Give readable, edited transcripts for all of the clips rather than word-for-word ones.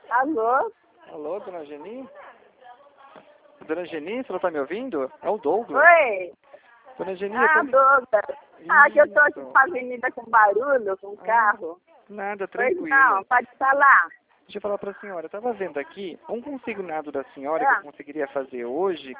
Alô? Alô, dona Geni? Dona Geni, você não tá me ouvindo? É o Douglas. Oi? Dona Geni, Ah, eu tô... Douglas. Ah, que eu tô aqui Isso. com a avenida com barulho, com carro. Nada, Pois tranquilo. não, pode falar. Deixa eu falar pra senhora, eu tava vendo aqui um consignado da senhora que Ah, eu conseguiria fazer hoje,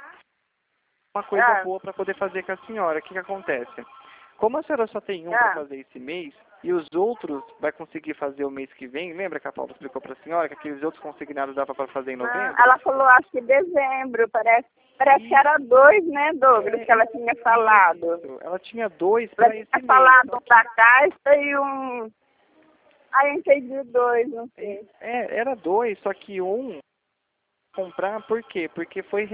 uma coisa ah, boa pra poder fazer com a senhora. O que que acontece? Como a senhora só tem um pra ah. fazer esse mês, e os outros vai conseguir fazer o mês que vem, lembra que a Paula explicou pra senhora que aqueles outros consignados dava pra fazer em novembro? Ela falou, acho que dezembro, parece que era 2, né, Douglas, que ela tinha falado. Isso. Ela tinha 2 Ela pra esse tinha mês. falado Só um que, da Caixa e um... Ah, eu entendi 2, não sei. era 2, só que um comprar, por quê? Porque foi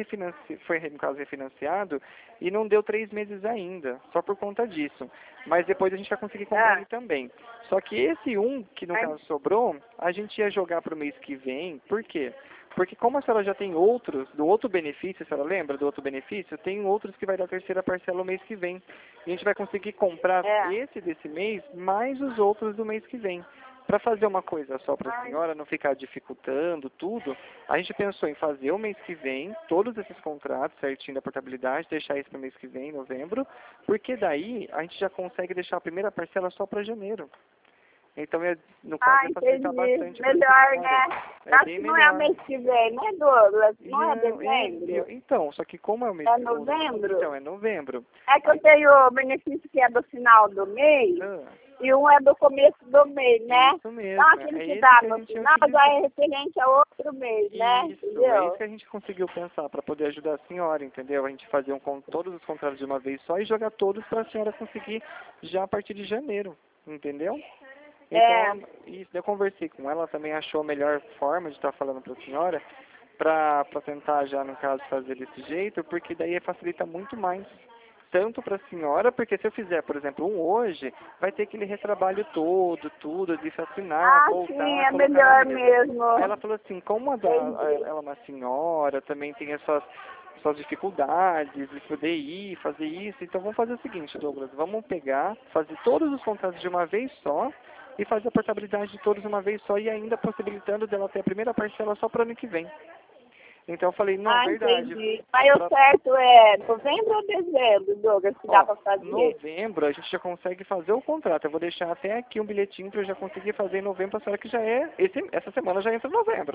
no caso refinanciado e não deu 3 meses ainda, só por conta disso. Mas depois a gente vai conseguir comprar ele também. Só que esse um, que no caso sobrou, a gente ia jogar para o mês que vem, por quê? Porque como a senhora já tem outros, do outro benefício, a senhora lembra do outro benefício? Tem outros que vai dar a terceira parcela no mês que vem. E a gente vai conseguir comprar esse desse mês, mais os outros do mês que vem. Para fazer uma coisa só para a senhora, não ficar dificultando tudo, a gente pensou em fazer o mês que vem, todos esses contratos certinho da portabilidade, deixar isso para o mês que vem, em novembro, porque daí a gente já consegue deixar a primeira parcela só para janeiro. Então, no caso, ia facilitar bastante pra Melhor, senhora. né? É Acho bem que não é melhor. mês que vem, né, Douglas? Não é Não, dezembro? então, só que como é o mês... É novembro? Então, é novembro. É que eu tenho o benefício que é do final do mês e um é do começo do mês, né? Isso mesmo. Então aquele É que esse dá que a no gente final já é referente a outro mês, né? Isso, é Entendeu? isso que a gente conseguiu pensar para poder ajudar a senhora, entendeu? A gente fazer todos os contratos de uma vez só e jogar todos para a senhora conseguir já a partir de janeiro, entendeu? Então, isso, eu conversei com ela, também achou a melhor forma de estar falando para a senhora, para tentar já, no caso, fazer desse jeito, porque daí facilita muito mais. Tanto para a senhora, porque se eu fizer, por exemplo, um hoje, vai ter aquele retrabalho todo, tudo, de assinar, voltar, sim, é colocar melhor na mesa. mesmo. Aí ela falou assim, como ela é uma senhora, também tem essas suas dificuldades de poder ir, fazer isso, então vamos fazer o seguinte, Douglas, vamos pegar, fazer todos os contratos de uma vez só, e fazer a portabilidade de todos uma vez só, e ainda possibilitando dela ter a primeira parcela só para o ano que vem. Então eu falei, não, verdade. Entendi. Mas o certo é novembro ou dezembro, Douglas, que dá para fazer? Novembro a gente já consegue fazer o contrato. Eu vou deixar até aqui um bilhetinho para eu já conseguir fazer em novembro, a senhora que já é, essa semana já entra em novembro.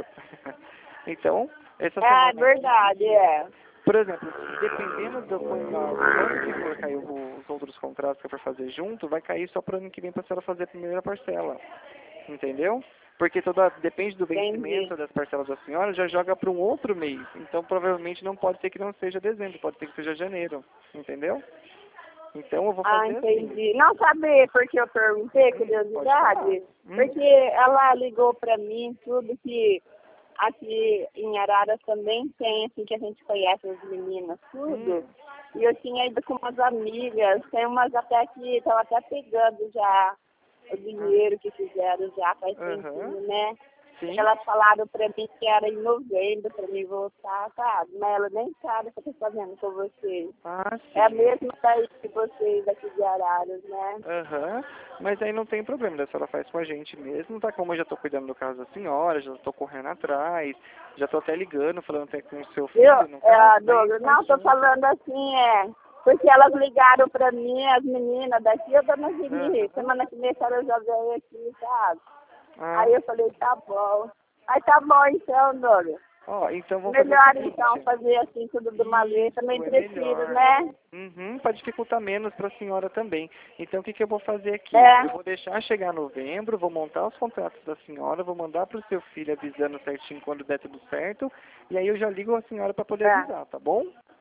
Então, essa semana... É verdade, Por exemplo, dependendo do quando que for cair os outros contratos que eu for fazer junto, vai cair só para o ano que vem para a senhora fazer a primeira parcela. Entendeu? Porque depende do vencimento das parcelas da senhora, já joga para um outro mês. Então, provavelmente, não pode ser que não seja dezembro, pode ser que seja janeiro. Entendeu? Então, eu vou fazer entendi. Não saber porque eu perguntei, curiosidade, porque ela ligou para mim tudo que aqui em Araras também tem, assim, que a gente conhece as meninas, tudo. E eu tinha ido com umas amigas, tem umas até que estão até pegando já o dinheiro que fizeram já faz tempinho, né? Sim. Elas falaram pra mim que era em novembro pra mim voltar, sabe? Mas ela nem sabe o que eu tô fazendo com vocês. Sim. É a mesma daí que vocês aqui de Araras, né? Mas aí não tem problema, a senhora faz com a gente mesmo, tá? Como eu já tô cuidando do caso da senhora, já tô correndo atrás, já tô até ligando, falando até com o seu filho, no caso. Douglas, não, tô falando assim, porque elas ligaram pra mim, as meninas daqui, eu dona Geni, semana que vem a senhora já veio aqui, sabe? Aí eu falei, tá bom. Aí tá bom então, Douglas. Então vamos melhor então fazer assim tudo de uma vez, também prefiro, né? Para dificultar menos para a senhora também. Então o que eu vou fazer aqui? Eu vou deixar chegar novembro, vou montar os contratos da senhora, vou mandar para o seu filho avisando certinho quando der tudo certo, e aí eu já ligo a senhora para poder avisar, tá bom?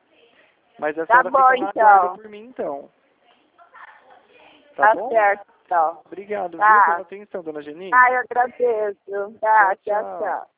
Mas a senhora fica na guarda por mim então. Tá bom? Certo, então. Obrigado, viu, pela atenção, dona Geni. Eu agradeço. Tchau.